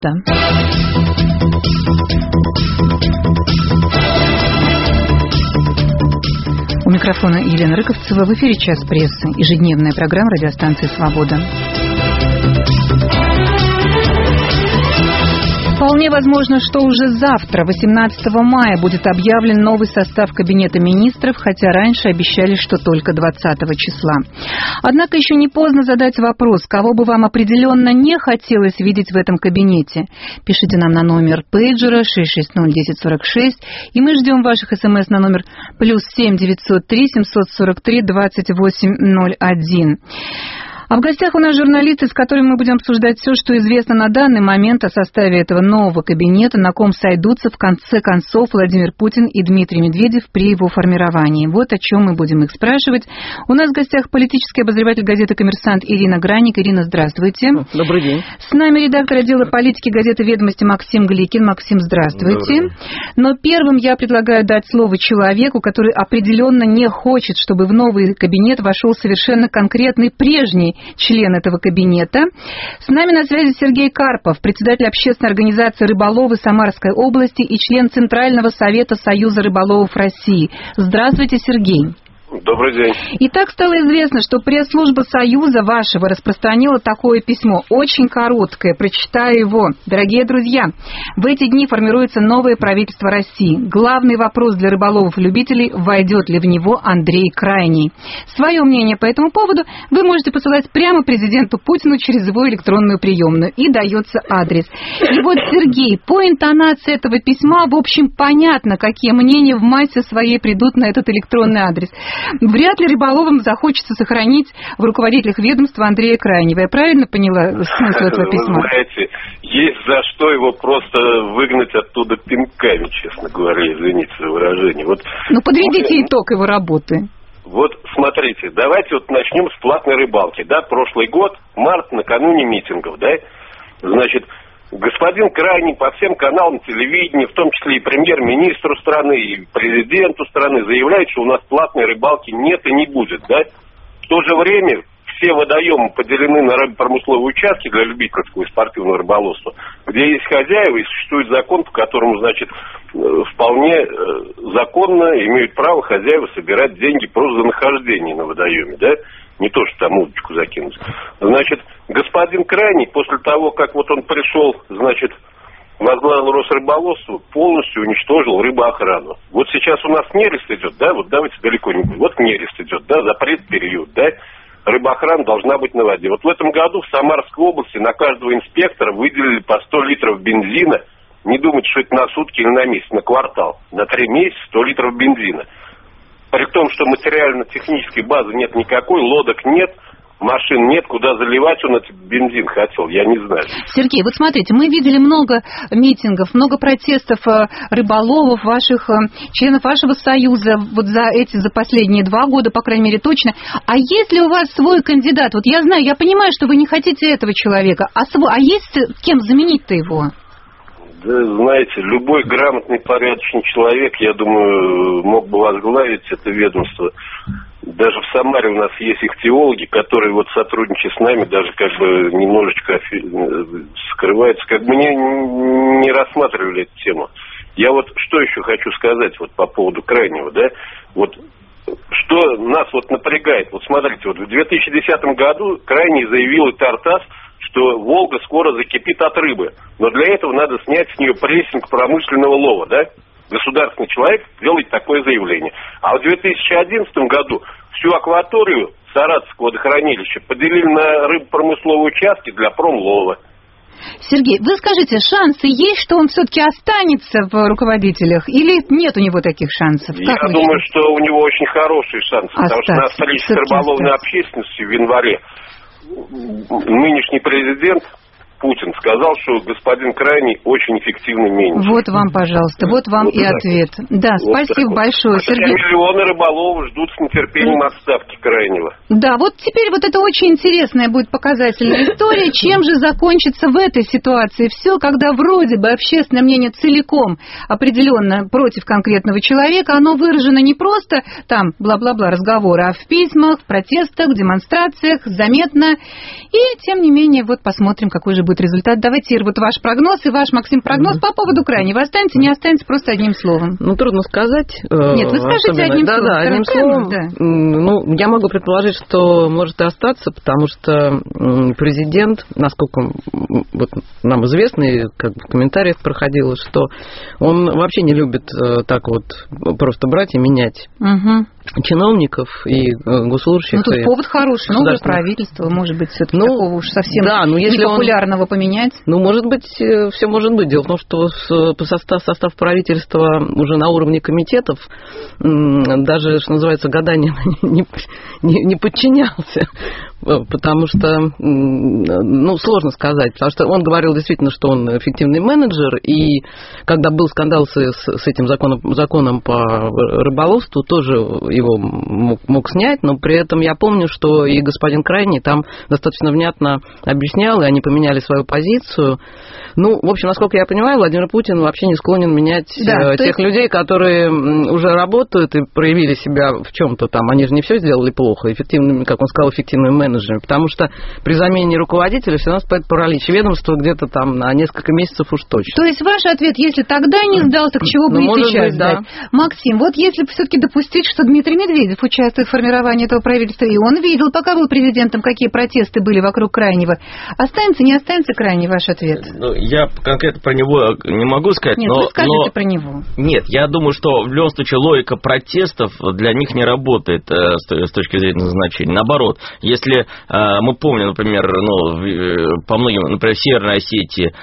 Да. У микрофона Елена Рыковцева. В эфире «Час прессы», ежедневная программа радиостанции «Свобода». Вполне возможно, что уже завтра, 18 мая, будет объявлен новый состав Кабинета министров, хотя раньше обещали, что только 20 числа. Однако еще не поздно задать вопрос, кого бы вам определенно не хотелось видеть в этом кабинете. Пишите нам на номер пейджера 660-1046, и мы ждем ваших смс на номер +7 903 743 2801. А в гостях у нас журналисты, с которыми мы будем обсуждать все, что известно на данный момент о составе этого нового кабинета, на ком сойдутся в конце концов Владимир Путин и Дмитрий Медведев при его формировании. Вот о чем мы будем их спрашивать. У нас в гостях политический обозреватель газеты «Коммерсант» Ирина Граник. Ирина, здравствуйте. Добрый день. С нами редактор отдела политики газеты «Ведомости» Максим Гликин. Максим, здравствуйте. Но первым я предлагаю дать слово человеку, который определенно не хочет, чтобы в новый кабинет вошел совершенно конкретный прежний член этого кабинета. С нами на связи Сергей Карпов, председатель общественной организации «Рыболовы» Самарской области и член Центрального совета Союза рыболовов России. Здравствуйте, Сергей. Добрый день. Итак, стало известно, что пресс-служба Союза вашего распространила такое письмо, очень короткое, прочитаю его. Дорогие друзья, в эти дни формируется новое правительство России. Главный вопрос для рыболовов-любителей, войдет ли в него Андрей Крайний. Свое мнение по этому поводу вы можете посылать прямо президенту Путину через его электронную приемную. И дается адрес. И вот, Сергей, по интонации этого письма, в общем, понятно, какие мнения в массе своей придут на этот электронный адрес. Вряд ли рыболовам захочется сохранить в руководителях ведомства Андрея Крайнего. Я правильно поняла смысл этого письма? Вы знаете, есть за что его просто выгнать оттуда пинками, честно говоря, извините за выражение. Вот, ну, подведите итог его работы. Вот, смотрите, давайте вот начнем с платной рыбалки. Да, прошлый год, март, накануне митингов, да, значит, господин Крайний по всем каналам телевидения, в том числе и премьер-министру страны, и президенту страны, заявляет, что у нас платной рыбалки нет и не будет, да? В то же время все водоемы поделены на рыбно-промысловые участки для любительского и спортивного рыболовства, где есть хозяева и существует закон, по которому, значит, вполне законно имеют право хозяева собирать деньги просто за нахождение на водоеме, да? Не то, что там удочку закинуть. Значит, господин Крайний, после того, как вот он пришел, значит, возглавил Росрыболовство, полностью уничтожил рыбоохрану. Вот сейчас у нас нерест идет, да, вот давайте далеко не будем. Вот нерест идет, да, запрет период, да, рыбоохрана должна быть на воде. Вот в этом году в Самарской области на каждого инспектора выделили по 100 литров бензина. Не думайте, что это на сутки или на месяц, на квартал. На 3 месяца 100 литров бензина. При том, что материально-технической базы нет никакой, лодок нет, машин нет, куда заливать он этот бензин хотел, я не знаю. Сергей, вот смотрите, мы видели много митингов, много протестов рыболовов, ваших членов вашего союза, вот за последние 2 года, по крайней мере, точно. А есть ли у вас свой кандидат? Вот я знаю, я понимаю, что вы не хотите этого человека, а есть кем заменить-то его? Да, знаете, любой грамотный, порядочный человек, я думаю, мог бы возглавить это ведомство. Даже в Самаре у нас есть ихтиологи, которые вот сотрудничая с нами, даже как бы немножечко скрываются, как бы не рассматривали эту тему. Я вот что еще хочу сказать вот по поводу Крайнего, да, вот что нас вот напрягает. Вот смотрите, вот в 2010 году Крайний заявил и Тартас, что Волга скоро закипит от рыбы. Но для этого надо снять с нее прессинг промышленного лова, да? Государственный человек делает такое заявление. А в 2011 году всю акваторию Саратовского водохранилища поделили на рыбопромысловые участки для промлова. Сергей, вы скажите, шансы есть, что он все-таки останется в руководителях, или нет у него таких шансов? Я думаю, что у него очень хорошие шансы, потому что на встрече с рыболовной общественностью в январе нынешний президент Путин сказал, что господин Крайний очень эффективный менеджер. Вот вам, пожалуйста, вот вам вот и ответ. Да, вот спасибо большое, Сергей. Миллионы рыболовов ждут с нетерпением отставки Крайнего. Да, вот теперь вот это очень интересная будет показательная история. Чем же закончится в этой ситуации все, когда вроде бы общественное мнение целиком определенно против конкретного человека, оно выражено не просто там бла-бла-бла разговоры, а в письмах, в протестах, в демонстрациях, заметно. И, тем не менее, вот посмотрим, какой же будет будет результат. Давайте, Ира, вот ваш прогноз и ваш, Максим, прогноз по поводу крайнего. Останется, не останется, просто одним словом. Ну, трудно сказать. Нет, вы скажите одним словом. Да, одним словом. Да. Ну, я могу предположить, что может и остаться, потому что президент, насколько вот нам известно, и как бы в комментариях проходило, что он вообще не любит так вот просто брать и менять чиновников и госслужащих. Ну, тут повод хороший, новое правительство, может быть, все-таки такого уж совсем непопулярного поменять. Ну, может быть, все может быть. Дело в том, что состав правительства уже на уровне комитетов даже, что называется, гаданием не подчинялся. Потому что, ну, сложно сказать, потому что он говорил действительно, что он эффективный менеджер, и когда был скандал с этим законом по рыболовству, тоже его мог снять, но при этом я помню, что и господин Крайний там достаточно внятно объяснял, и они поменяли свою позицию. Ну, в общем, насколько я понимаю, Владимир Путин вообще не склонен менять тех людей, которые уже работают и проявили себя в чем-то там. Они же не все сделали плохо, эффективными, как он сказал, эффективными менеджерами, потому что при замене руководителя все равно стоит паралич. Ведомство где-то там на несколько месяцев уж точно. То есть ваш ответ, если тогда не сдался, к чего бы и сейчас сдать? Максим, вот если все-таки допустить, что Дмитрий Медведев участвует в формировании этого правительства, и он видел, пока был президентом, какие протесты были вокруг Крайнего, останется, не останется Крайний, ваш ответ? Ну, я конкретно про него не могу сказать. Нет, вы скажите про него. Нет, я думаю, что в любом случае логика протестов для них не работает с точки зрения назначения. Наоборот, если мы помним, например, по многим, например, в Северной Осетии,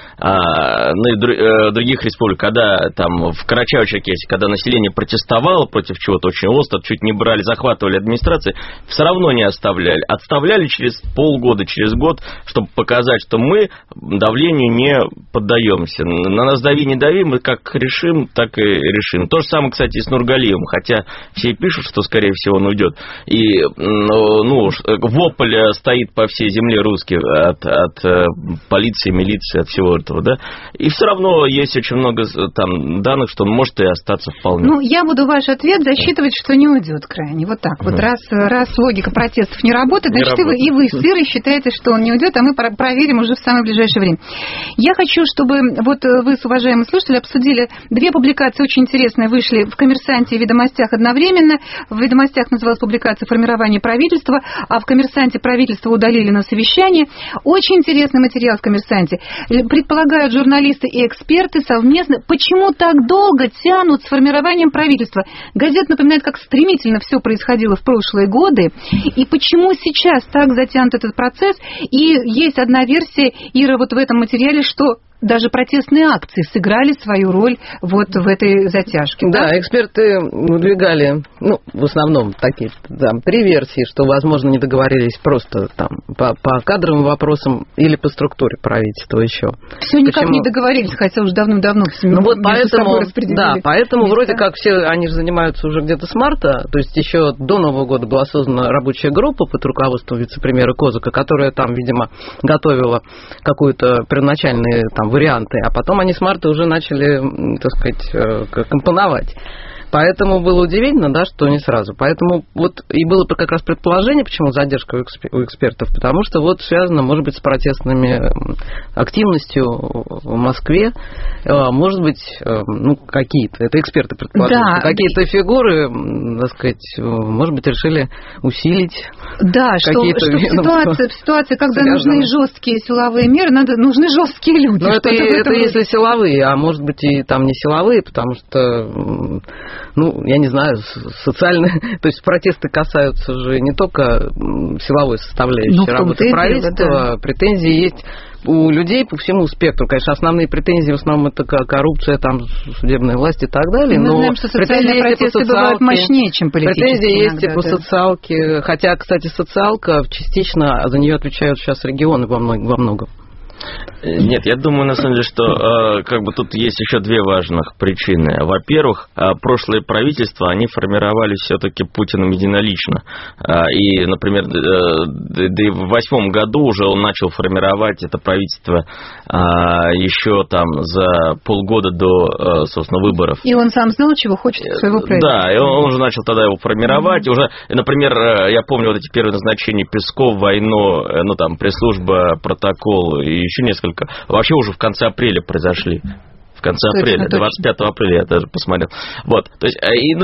и других республик, когда там в Карачаево-Черкесии, когда население протестовало против чего-то очень остро, чуть не брали, захватывали администрации, все равно не оставляли. Отставляли через полгода, через год, чтобы показать, что мы давлению не поддаемся. На нас дави, не дави, мы как решим, так и решим. То же самое, кстати, и с Нургалиевым, хотя все пишут, что, скорее всего, он уйдет. И, вопль стоит по всей земле русский от полиции, милиции, от всего этого, да. И все равно есть очень много там данных, что он может и остаться вполне. Ну, я буду ваш ответ засчитывать, что не уйдет Крайний. Вот так. Вот раз логика протестов не работает, значит, и вы с Ирой считаете, что он не уйдет, а мы проверим уже в самое ближайшее время. Я хочу, чтобы вот вы с уважаемыми слушателями обсудили две публикации очень интересные, вышли в «Коммерсанте» и «Ведомостях» одновременно. В «Ведомостях» называлась публикация «Формирование правительства», а в «Коммерсанте» правительство удалили на совещание. Очень интересный материал в «Коммерсанте». Предполагают журналисты и эксперты совместно, почему так долго тянут с формированием правительства. Газета напоминает, как стремительно все происходило в прошлые годы, и почему сейчас так затянут этот процесс. И есть одна версия, Ира, вот в этом материале, что даже протестные акции сыграли свою роль вот в этой затяжке. Да, эксперты выдвигали, в основном такие там 3 версии, что, возможно, не договорились просто там по кадровым вопросам или по структуре правительства еще. Все никак не договорились, хотя уже давным-давно все поэтому распределили. Да, поэтому вроде как все, они же занимаются уже где-то с марта, то есть еще до Нового года была создана рабочая группа под руководством вице-премьера Козыка, которая там, видимо, готовила какую-то первоначальные там варианты, а потом они с марта уже начали, так сказать, компоновать. Поэтому было удивительно, да, что не сразу. Поэтому вот и было как раз предположение, почему задержка у экспертов, потому что вот связано, может быть, с протестными активностью в Москве, может быть, какие-то, это эксперты предположили, да, какие-то фигуры, так сказать, может быть, решили усилить. Да, что в ситуации, когда нужны жесткие силовые меры, нужны жесткие люди. Но это если силовые, а может быть и там не силовые, потому что я не знаю, социальные, то есть протесты касаются же не только силовой составляющей работы правительства, претензии есть у людей по всему спектру. Конечно, основные претензии в основном это коррупция, там, судебная власть и так далее. Мы знаем, что социальные протесты бывают мощнее, чем политические. Претензии есть и по социалке. Хотя, кстати, социалка частично, за нее отвечают сейчас регионы во многом. Нет, я думаю, на самом деле, что тут есть еще 2 важных причины. Во-первых, прошлые правительства, они формировались все-таки Путиным единолично. И, например, да и в 2008 году уже он начал формировать это правительство еще там за полгода до, собственно, выборов. И он сам знал, чего хочет своего правительства. Да, и он уже начал тогда его формировать. Уже, например, я помню вот эти первые назначения Песков, войну, пресс-служба, протокол и еще несколько, вообще уже в конце апреля произошли. В конце апреля, 25 апреля я даже посмотрел. Вот, то есть,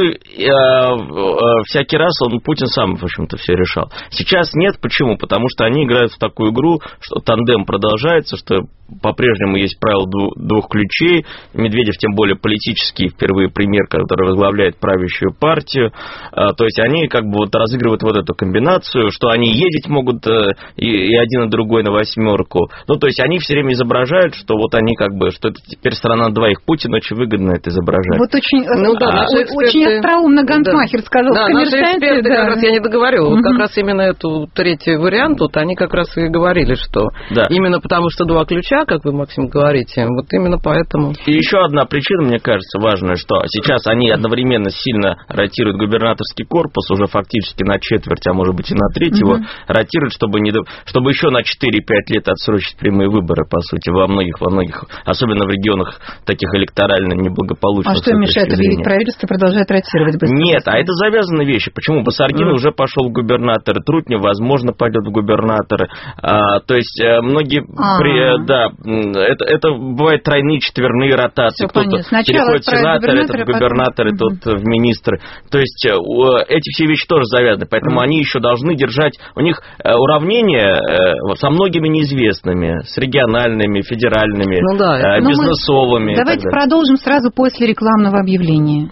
всякий раз Путин сам, в общем-то, все решал. Сейчас нет, почему? Потому что они играют в такую игру, что тандем продолжается, что по-прежнему есть правило двух ключей. Медведев, тем более политический, впервые премьер, который возглавляет правящую партию. То есть, они как бы вот разыгрывают вот эту комбинацию, что они ездить могут и один, и другой на восьмерку. Ну, то есть, они все время изображают, что вот они как бы, что это теперь страна двоих. Путин очень выгодно это изображает. Вот очень остроумно Гантмахер сказал в «Коммерсанте». Наши эксперты, как раз я не договорила, вот как раз именно эту третий вариант, вот они как раз и говорили, что именно потому, что два ключа, как вы, Максим, говорите, вот именно поэтому. И еще одна причина, мне кажется, важная, что сейчас они одновременно сильно ротируют губернаторский корпус, уже фактически на четверть, а может быть и на треть его ротируют, чтобы еще на 4-5 лет отсрочить прямые выборы, по сути, во многих, особенно в регионах таких электорально неблагополучных. А что мешает объявить правительство, продолжать ротировать быстро? Нет, а это завязанные вещи. Почему? Басаргин уже пошел в губернаторы, Трутнев, возможно, пойдет в губернаторы. То есть многие... Это бывают тройные, четверные ротации. Кто-то переходит в сенатор, этот в губернаторы, тот в министры. То есть эти все вещи тоже завязаны. Поэтому они еще должны держать... У них уравнение со многими неизвестными, с региональными, федеральными, бизнесовыми. Давайте продолжим сразу после рекламного объявления.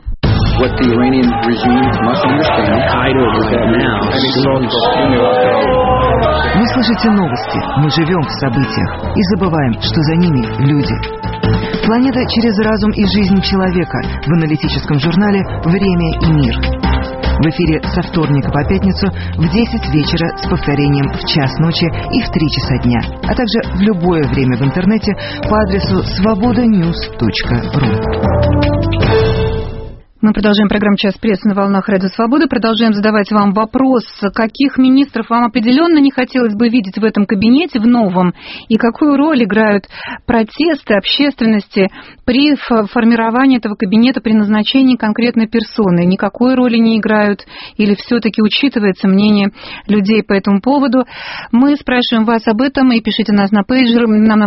Вы слышите новости, мы живем в событиях и забываем, что за ними люди. Планета через разум и жизнь человека в аналитическом журнале «Время и мир». В эфире со вторника по пятницу в 10 вечера с повторением в час ночи и в 3 часа дня, а также в любое время в интернете по адресу svobodanews.ru. Мы продолжаем программу «Час прессы» на волнах Радио Свобода. Продолжаем задавать вам вопрос, каких министров вам определенно не хотелось бы видеть в этом кабинете, в новом, и какую роль играют протесты общественности при формировании этого кабинета, при назначении конкретной персоны. Никакой роли не играют или все-таки учитывается мнение людей по этому поводу. Мы спрашиваем вас об этом и пишите нам на пейджер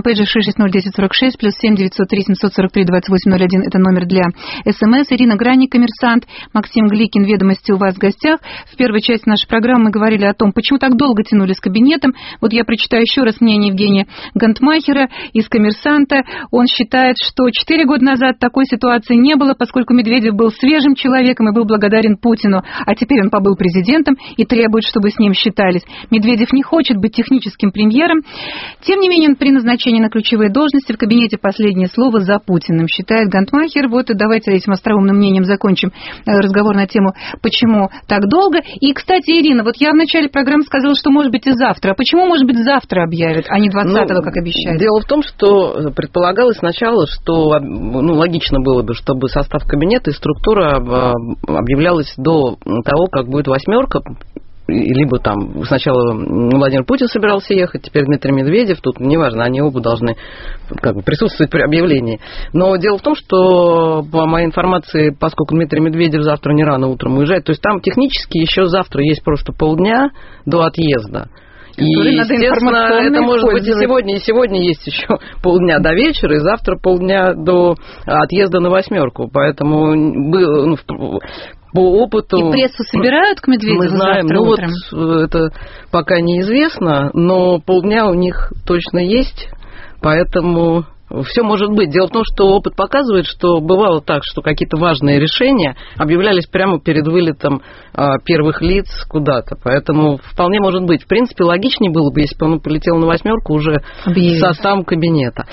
6601046 +7 903 743 2801. Это номер для СМС. Ирина Грани, «Коммерсант», Максим Гликин, «Ведомости» у вас в гостях. В первой части нашей программы мы говорили о том, почему так долго тянули с кабинетом. Вот я прочитаю еще раз мнение Евгения Гантмахера из «Коммерсанта». Он считает, что 4 года назад такой ситуации не было, поскольку Медведев был свежим человеком и был благодарен Путину. А теперь он побыл президентом и требует, чтобы с ним считались. Медведев не хочет быть техническим премьером. Тем не менее, при назначении на ключевые должности в кабинете последнее слово за Путиным, считает Гантмахер. Вот и давайте этим остроумным мнением закончим разговор на тему, почему так долго. И, кстати, Ирина, вот я в начале программы сказала, что может быть и завтра. А почему, может быть, завтра объявят, а не 20-го, как обещали? Дело в том, что предполагалось сначала, что логично было бы, чтобы состав кабинета и структура объявлялась до того, как будет восьмерка. Либо там сначала Владимир Путин собирался ехать, теперь Дмитрий Медведев, тут неважно, они оба должны как бы присутствовать при объявлении. Но дело в том, что по моей информации, поскольку Дмитрий Медведев завтра не рано утром уезжает, то есть там технически еще завтра есть просто полдня до отъезда. И, естественно, это может быть и сегодня есть еще полдня до вечера, и завтра полдня до отъезда на восьмерку. Поэтому по опыту... И прессу собирают к Медведеву мы знаем, завтра утром? Вот это пока неизвестно, но полдня у них точно есть, поэтому... Все может быть. Дело в том, что опыт показывает, что бывало так, что какие-то важные решения объявлялись прямо перед вылетом первых лиц куда-то. Поэтому вполне может быть. В принципе, логичнее было бы, если бы он полетел на восьмерку уже в состав кабинета.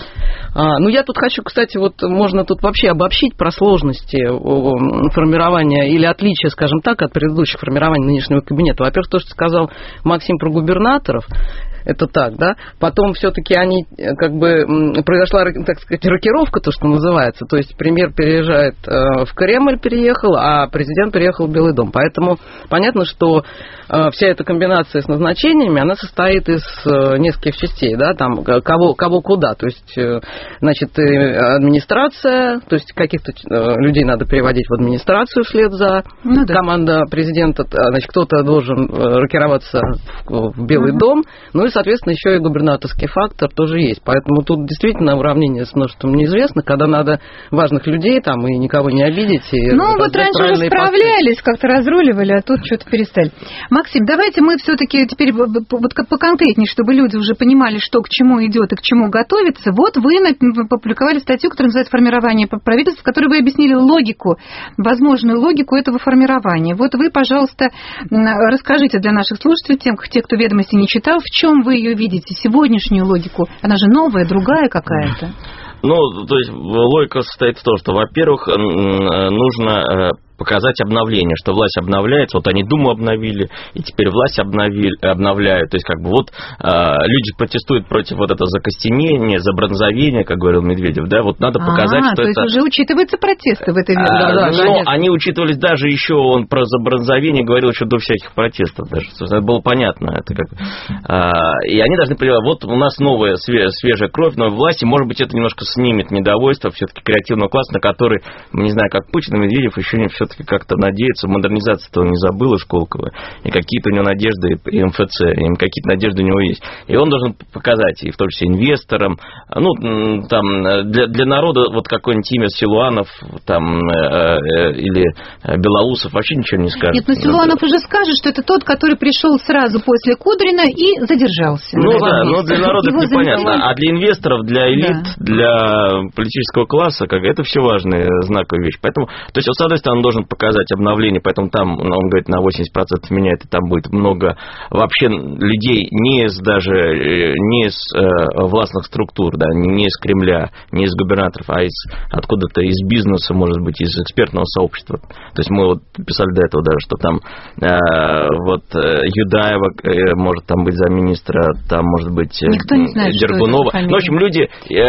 Я тут хочу, кстати, можно тут вообще обобщить про сложности формирования или отличия, скажем так, от предыдущих формирований нынешнего кабинета. Во-первых, то, что сказал Максим про губернаторов, это так, да. Потом все-таки произошла, так сказать, рокировка, то, что называется. То есть премьер переезжает в Кремль, переехал, а президент переехал в Белый дом. Поэтому понятно, что вся эта комбинация с назначениями, она состоит из нескольких частей, да, там кого куда. То есть, администрация, то есть каких-то людей надо переводить в администрацию вслед за команда президента. Значит, кто-то должен рокироваться в Белый дом. Ну и, соответственно, еще и губернаторский фактор тоже есть. Поэтому тут действительно уравнение с множеством неизвестных, когда надо важных людей там и никого не обидеть. И вот раньше уже справлялись, как-то разруливали, а тут что-то перестали. Максим, давайте мы все-таки теперь вот поконкретнее, чтобы люди уже понимали, что к чему идет и к чему готовится. Вот вы опубликовали статью, которая называется «Формирование правительства», в которой вы объяснили логику, возможную логику этого формирования. Вот вы, пожалуйста, расскажите для наших слушателей, тех, кто «Ведомости» не читал, в чем вы ее видите, сегодняшнюю логику? Она же новая, другая какая-то. То есть логика состоит в том, что, во-первых, нужно показать обновление, что власть обновляется. Вот они Думу обновили, и теперь власть обновляют. То есть, люди протестуют против вот этого закостенения, забронзовения, как говорил Медведев, да, вот надо показать, что то есть уже учитываются протесты в этой версии. Но они учитывались даже еще, он про забронзовение говорил еще до всяких протестов даже. Это было понятно. И они должны понимать, вот у нас новая, свежая кровь, новая власть, и, может быть, это немножко снимет недовольство все-таки креативного класса, на который, не знаю, как Путин и Медведев еще не все-таки как-то надеется, модернизация-то он не забыл, Школкова, и какие-то у него надежды, и МФЦ, и какие-то надежды у него есть. И он должен показать, и в том числе инвесторам, для народа, вот какое-нибудь имя Силуанов, или Белоусов, вообще ничего не скажет. Нет, но Силуанов уже скажет, что это тот, который пришел сразу после Кудрина и задержался. Для народа это непонятно. А для инвесторов, для элит, для политического класса, это все важные знаковые вещи. Поэтому, то есть, с одной стороны, он должен показать обновление, поэтому там, он говорит, на 80% меняет, и там будет много вообще людей не из властных структур, да, не из Кремля, не из губернаторов, а откуда-то из бизнеса, может быть, из экспертного сообщества. То есть мы писали до этого даже, что там Юдаева может там быть замминистра, там может быть Дергунова. В общем, люди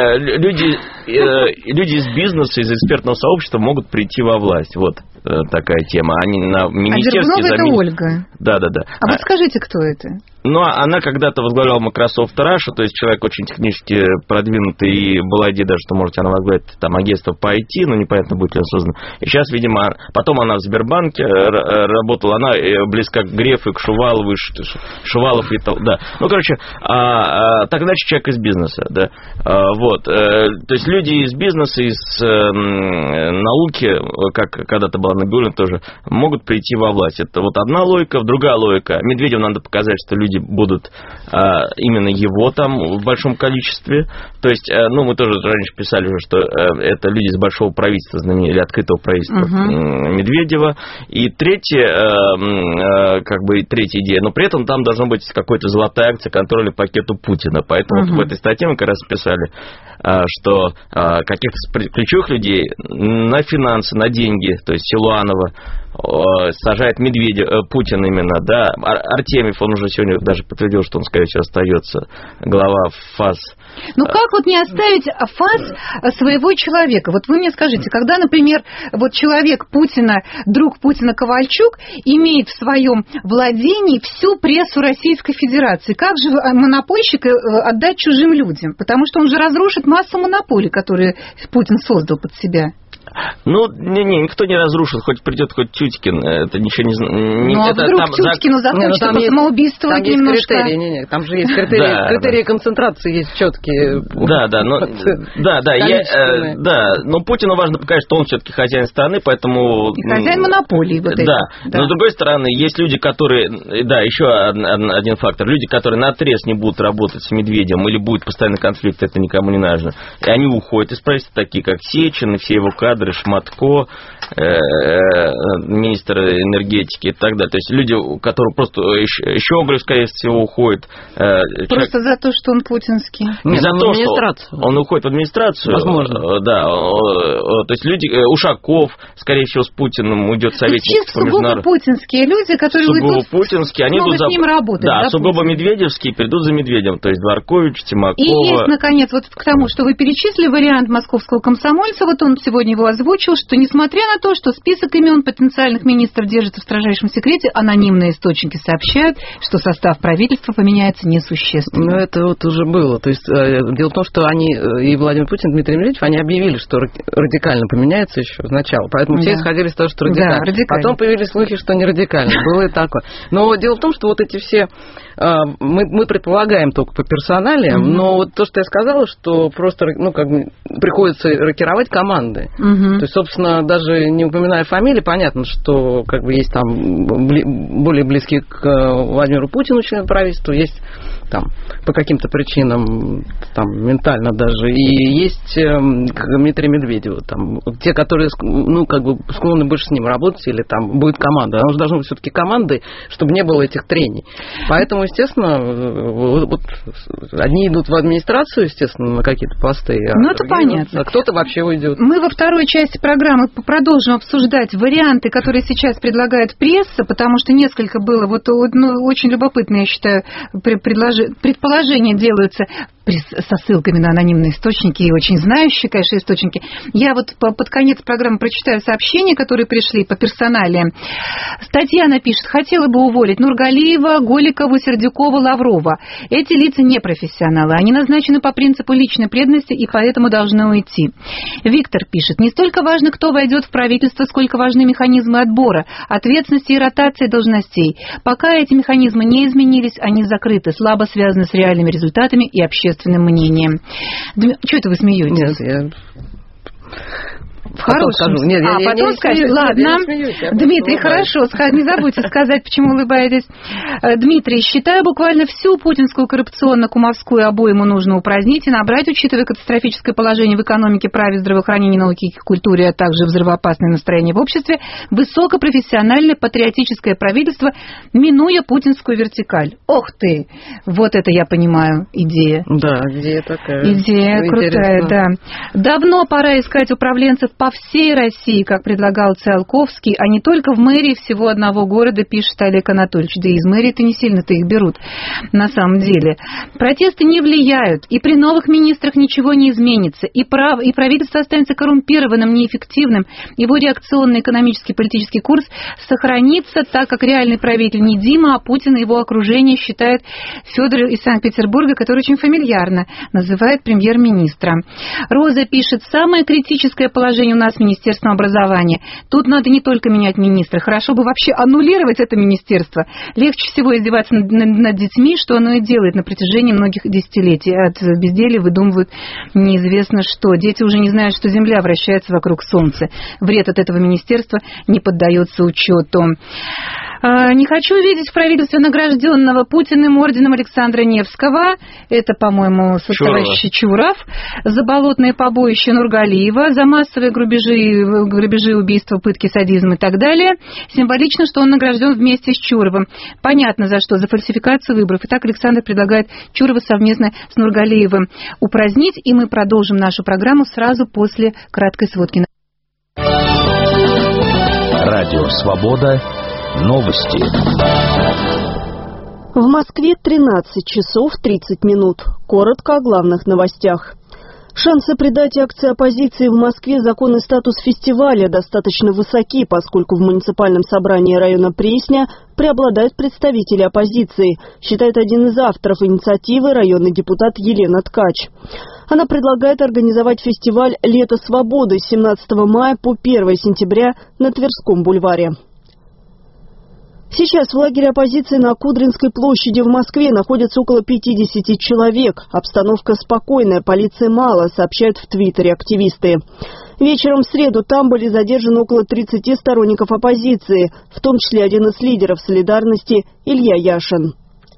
из бизнеса, из экспертного сообщества могут прийти во власть. Вот такая тема. Они на министерстве... А Дергунова это Ольга. Да. А вот скажите, кто это? Она когда-то возглавляла Microsoft Russia, то есть человек очень технически продвинутый, и была идея даже, что, может, она возглавит там агентство по IT, но непонятно, будет ли оно создано. И сейчас, видимо, потом она в Сбербанке работала, она близка к Грефу, к Шувалову, Шувалов и tal, да. Так иначе человек из бизнеса, да. То есть люди из бизнеса, из науки, как когда-то была Набиуллина тоже, могут прийти во власть. Это вот одна логика, другая логика. Медведеву надо показать, что люди будут именно его там в большом количестве. То есть, мы тоже раньше писали уже, что это люди из большого правительства, или открытого правительства Медведева. И третья идея, но при этом там должна быть какая-то золотая акция контроля пакету Путина. Поэтому в этой статье мы как раз писали, что каких-то ключевых людей на финансы, на деньги, то есть Силуанова, сажает Путин именно, да. Артемьев, он уже сегодня даже подтвердил, что он, скорее всего, остается глава ФАС. Как не оставить ФАС своего человека? Вот вы мне скажите, когда, например, человек Путина, друг Путина Ковальчук, имеет в своем владении всю прессу Российской Федерации, как же монопольщика отдать чужим людям? Потому что он же разрушит массу монополий, которые Путин создал под себя. Никто не разрушит, хоть придет хоть Тюткин, это ничего не знает. Вдруг Тюткину захочется самоубийствовать немножко. Там же есть критерии концентрации, есть четкие. Но Путину важно показать, что он все-таки хозяин страны, поэтому... И хозяин монополии вот этой. Но с другой стороны, есть люди, которые... еще один фактор. Люди, которые наотрез не будут работать с Медведевым, или будет постоянный конфликт, это никому не нужно. И они уходят из правительства, такие как Сечин и все его кадры, Шматко, министр энергетики и так далее. То есть люди, которые просто Щеголев, скорее всего, уходит. Просто за то, что он путинский. Не за то, что он уходит в администрацию. Возможно. Да. То есть люди, Ушаков, скорее всего, с Путиным уйдет советник по сугубо путинские люди, которые уйдут, путинские, они идут с ним работать. Да, сугубо медведевские придут за Медведевым. То есть Дворкович, Тимакова. И есть, наконец, к тому, что вы перечислили вариант московского комсомольца, он сегодня его озвучил, озвучил, что несмотря на то, что список имен потенциальных министров держится в строжайшем секрете, анонимные источники сообщают, что состав правительства поменяется несущественно. Ну, это вот уже было. То есть дело в том, что они, и Владимир Путин, и Дмитрий Медведев, они объявили, что радикально поменяется еще сначала. Поэтому все исходили из того, что радикально. Да, радикально. Потом появились слухи, что не радикально. Было и такое. Но дело в том, что вот эти все... Мы предполагаем только по персоналиям, но вот то, что я сказала, что просто, приходится рокировать команды. То есть, собственно, даже не упоминая фамилии, понятно, что есть там более близкие к Владимиру Путину члены правительства, есть там по каким-то причинам там ментально даже, и есть к Дмитрию Медведеву, там те, которые склонны больше с ним работать, или там будет команда. Она же должна быть все-таки командой, чтобы не было этих трений. Поэтому, естественно, вот одни идут в администрацию, естественно, на какие-то посты, это понятно. А кто-то вообще уйдет. Мы во второй части программы продолжим обсуждать варианты, которые сейчас предлагает пресса, потому что несколько было очень любопытные, я считаю, предположения делаются со ссылками на анонимные источники и очень знающие, конечно, источники. Я вот под конец программы прочитаю сообщения, которые пришли по персоналиям. Татьяна пишет: хотела бы уволить Нургалиева, Голикову, Сердюкова, Лаврова. Эти лица не профессионалы. Они назначены по принципу личной преданности и поэтому должны уйти. Виктор пишет: не столько важно, кто войдет в правительство, сколько важны механизмы отбора, ответственности и ротации должностей. Пока эти механизмы не изменились, они закрыты, слабо связаны с реальными результатами и общественным мнением. Что это вы смеетесь? Нет, в хорошем. Потом скажешь. Ладно. Дмитрий, хорошо. Не забудьте сказать, почему улыбаетесь. Дмитрий, считаю, буквально всю путинскую коррупционно-кумовскую обойму нужно упразднить и набрать, учитывая катастрофическое положение в экономике, праве, здравоохранении, науке и культуре, а также взрывоопасное настроение в обществе, высокопрофессиональное патриотическое правительство, минуя путинскую вертикаль. Ох ты! Вот это я понимаю идея. Да, идея такая. Идея крутая, да. Давно пора искать управленцев по всей России, как предлагал Циолковский, а не только в мэрии всего одного города, пишет Олег Анатольевич. Да и из мэрии-то не сильно-то их берут, на самом деле. Протесты не влияют, и при новых министрах ничего не изменится, и правительство останется коррумпированным, неэффективным, его реакционный экономический политический курс сохранится, так как реальный правитель не Дима, а Путин и его окружение, считает Федор из Санкт-Петербурга, который очень фамильярно называет премьер-министра. Роза пишет: самое критическое положение у нас Министерство образования. Тут надо не только менять министра, хорошо бы вообще аннулировать это министерство. Легче всего издеваться над детьми, что оно и делает на протяжении многих десятилетий. От безделья выдумывают неизвестно что. Дети уже не знают, что Земля вращается вокруг Солнца. Вред от этого министерства не поддается учету. Не хочу видеть в правительстве награжденного Путиным орденом Александра Невского. Это, по-моему, товарищ Чуров. За болотное побоище Нургалиева, за массовые грабежи, убийства, пытки, садизм и так далее. Символично, что он награжден вместе с Чуровым. Понятно, за что. За фальсификацию выборов. Итак, Александр предлагает Чурова совместно с Нургалиевым упразднить. И мы продолжим нашу программу сразу после краткой сводки. Радио «Свобода». Новости. В Москве 13 часов 30 минут. Коротко о главных новостях. Шансы придать акции оппозиции в Москве законный статус фестиваля достаточно высоки, поскольку в муниципальном собрании района Пресня преобладают представители оппозиции, считает один из авторов инициативы районный депутат Елена Ткач. Она предлагает организовать фестиваль «Лето свободы» с 17 мая по 1 сентября на Тверском бульваре. Сейчас в лагере оппозиции на Кудринской площади в Москве находятся около 50 человек. Обстановка спокойная, полиции мало, сообщают в Твиттере активисты. Вечером в среду там были задержаны около 30 сторонников оппозиции, в том числе один из лидеров «Солидарности» Илья Яшин.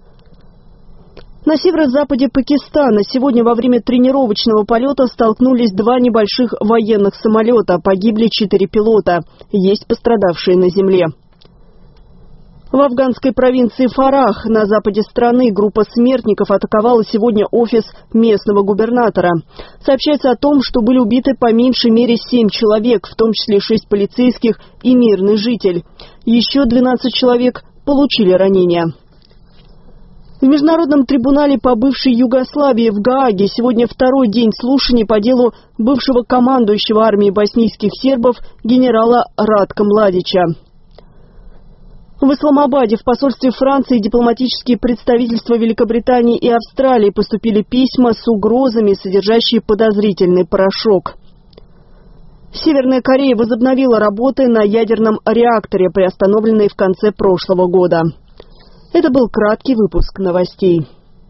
На северо-западе Пакистана сегодня во время тренировочного полета столкнулись два небольших военных самолета. Погибли 4 пилота. Есть пострадавшие на земле. В афганской провинции Фарах на западе страны группа смертников атаковала сегодня офис местного губернатора. Сообщается о том, что были убиты по меньшей мере 7 человек, в том числе 6 полицейских и мирный житель. Еще 12 человек получили ранения. В В Международном трибунале по бывшей Югославии в Гааге сегодня второй день слушаний по делу бывшего командующего армией боснийских сербов генерала Радка Младича. В Исламабаде в посольстве Франции и дипломатические представительства Великобритании и Австралии поступили письма с угрозами, содержащие подозрительный порошок. Северная Корея возобновила работы на ядерном реакторе, приостановленной в конце прошлого года. Это был краткий выпуск новостей.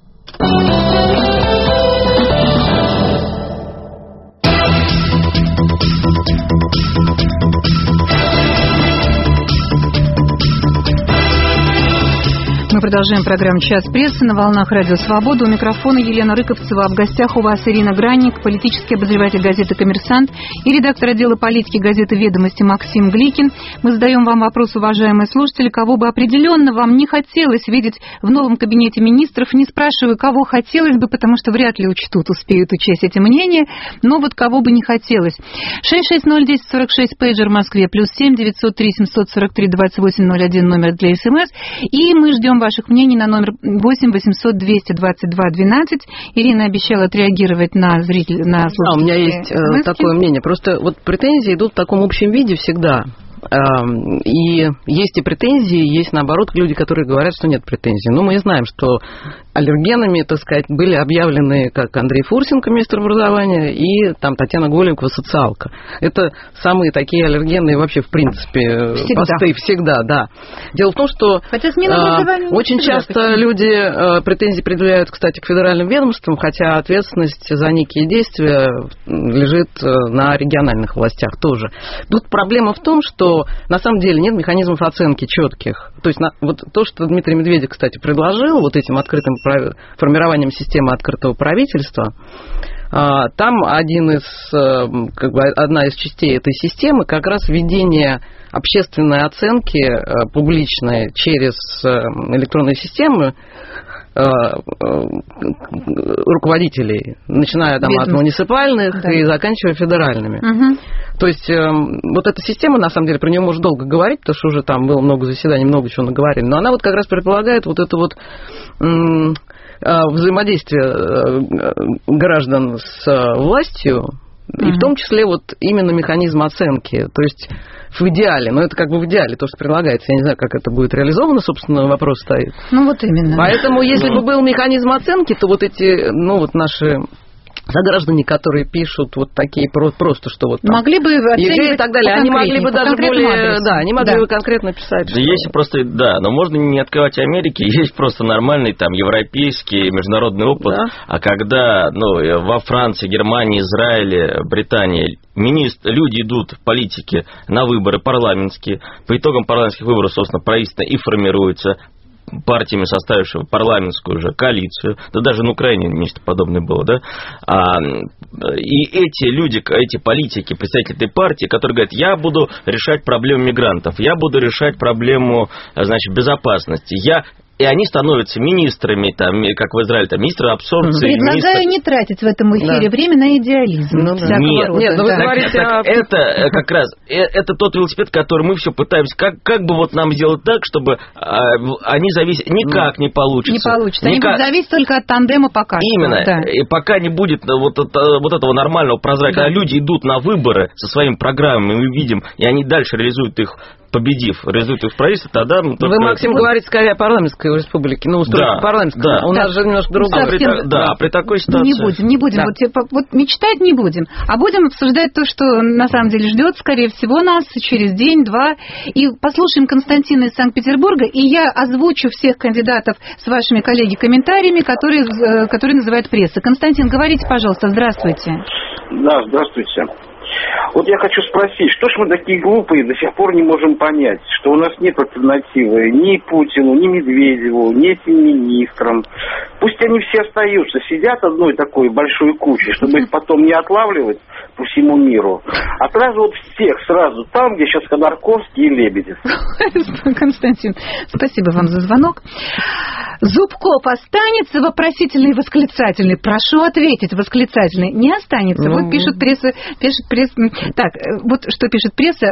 Мы продолжаем программу «Час прессы» на волнах Радио Свобода. У микрофона Елена Рыковцева. А в гостях у вас Ирина Гранник, политический обозреватель газеты «Коммерсант» и редактор отдела политики газеты «Ведомости» Максим Гликин. Мы задаем вам вопрос, уважаемые слушатели, кого бы определенно вам не хотелось видеть в новом кабинете министров. Не спрашиваю, кого хотелось бы, потому что вряд ли успеют учесть эти мнения, но вот кого бы не хотелось. 660-1046, пейджер в Москве, +7 903 743 2801, номер для СМС. И мы ждем ваших мнений на номер 8 800 222 12. Ирина обещала отреагировать на зрителей, на слушателей. У меня есть такое мнение. Просто вот претензии идут в таком общем виде всегда. И есть и претензии, есть, наоборот, люди, которые говорят, что нет претензий. Но мы знаем, что аллергенами, так сказать, были объявлены как Андрей Фурсенко, министр образования, и там Татьяна Голикова, социалка. Это самые такие аллергенные вообще, в принципе, посты всегда, да. Дело в том, что очень часто люди претензии предъявляют, кстати, к федеральным ведомствам, хотя ответственность за некие действия лежит на региональных властях тоже. Тут проблема в том, что на самом деле нет механизмов оценки четких. То есть вот то, что Дмитрий Медведев, кстати, предложил вот этим открытым формированием системы открытого правительства, там одна из частей этой системы как раз введение общественной оценки публичной через электронные системы руководителей, начиная там от муниципальных и заканчивая федеральными. Угу. То есть вот эта система, на самом деле, про нее можно долго говорить, потому что уже там было много заседаний, много чего наговорили, но она вот как раз предполагает вот это вот взаимодействие граждан с властью, и в том числе вот именно механизм оценки. То есть в идеале, но это как бы в идеале то, что предлагается. Я не знаю, как это будет реализовано, собственно, вопрос стоит. Ну вот именно. Поэтому если бы был механизм оценки, то вот эти, наши сограждане, которые пишут вот такие просто, что вот там, могли бы ЕГЭ и так далее, они могли бы даже более, они могли бы конкретно писать. Да, есть просто, но можно не открывать Америки, есть просто нормальный там европейский международный опыт, а когда, во Франции, Германии, Израиле, Британии люди идут в политике на выборы парламентские, по итогам парламентских выборов, собственно, правительство и формируется партиями, составившими парламентскую уже коалицию, да даже на Украине нечто подобное было, да, и эти люди, эти политики, представители этой партии, которые говорят, я буду решать проблему мигрантов, я буду решать проблему, безопасности, и они становятся министрами, там, как в Израиле, там, министры абсорбции. Предлагаю не тратить в этом эфире время на идеализм. Нет, вы говорите... Это как раз, это тот велосипед, который мы все пытаемся, как бы вот нам сделать так, чтобы они зависят, никак не получится. Не получится, они будут зависеть только от тандема пока что. Именно, и пока не будет вот этого нормального прозрачного, когда люди идут на выборы со своими программами, мы видим, и они дальше реализуют их, победив, реализуют их в правительстве, тогда... Вы, Максим, говорите скорее о парламентской республике, устройство парламентского. У нас же немножко другое. При такой ситуации... Не будем. Вот мечтать не будем, а будем обсуждать то, что на самом деле ждет, скорее всего, нас через день-два. И послушаем Константина из Санкт-Петербурга, и я озвучу всех кандидатов с вашими коллеги-комментариями, которые называют пресса. Константин, говорите, пожалуйста, здравствуйте. Да, здравствуйте. Вот я хочу спросить, что ж мы такие глупые до сих пор не можем понять, что у нас нет альтернативы ни Путину, ни Медведеву, ни этим министрам. Пусть они все остаются, сидят одной такой большой кучей, чтобы их потом не отлавливать по всему миру. А сразу вот всех, сразу там, где сейчас Ходорковский и Лебедев. Константин, спасибо вам за звонок. Зубков останется? Вопросительный и восклицательный. Прошу ответить, восклицательный. Не останется. Вот пишет пресса. Так, вот что пишет пресса.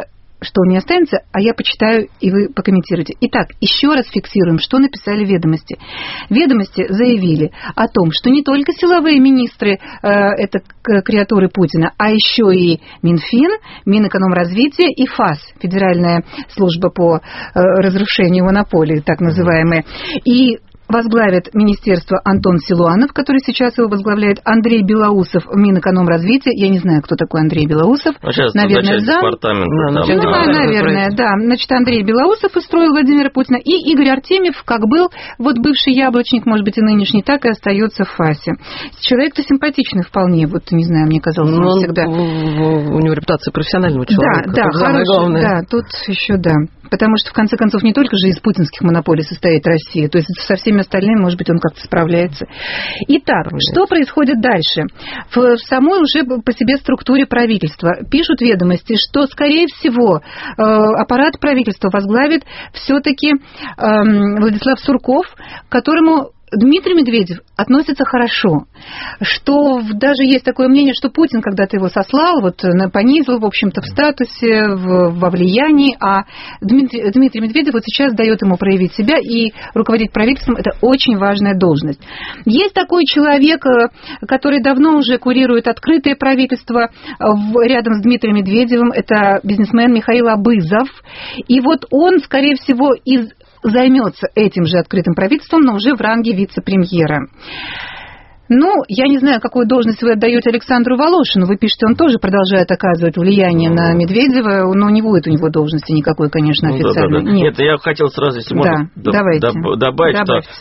что не останется, а я почитаю, и вы покомментируете. Итак, еще раз фиксируем, что написали «Ведомости». «Ведомости» заявили о том, что не только силовые министры это креатуры Путина, а еще и Минфин, Минэкономразвития и ФАС, Федеральная служба по разрушению монополии, так называемая. И возглавит министерство Антон Силуанов, который сейчас его возглавляет, Андрей Белоусов в Минэкономразвития. Я не знаю, кто такой Андрей Белоусов. Наверное, зам. Наверное, да. Значит, Андрей Белоусов устроил Владимира Путина. И Игорь Артемьев, как был вот бывший яблочник, может быть, и нынешний, так и остается в ФАСе. Человек-то симпатичный вполне. Вот, не знаю, мне казалось, он всегда... У него репутация профессионального человека. Да, хороший, да, тут еще да. Потому что, в конце концов, не только же из путинских монополий состоит Россия, то есть со всеми остальными, может быть, он как-то справляется. Итак, что происходит дальше? В самой уже по себе структуре правительства пишут «Ведомости», что, скорее всего, аппарат правительства возглавит все-таки Владислав Сурков, которому Дмитрий Медведев относится хорошо, что даже есть такое мнение, что Путин когда-то его сослал, вот понизил, в общем-то, в статусе, во влиянии, а Дмитрий Медведев вот сейчас дает ему проявить себя, и руководить правительством – это очень важная должность. Есть такой человек, который давно уже курирует открытое правительство рядом с Дмитрием Медведевым, это бизнесмен Михаил Абызов, и вот он, скорее всего, займется этим же открытым правительством, но уже в ранге вице-премьера. Ну, я не знаю, какую должность вы отдаете Александру Волошину. Вы пишете, он тоже продолжает оказывать влияние на Медведева, но не будет у него должности никакой, конечно, официальной. Да. Нет, я хотел сразу, если можно, добавить,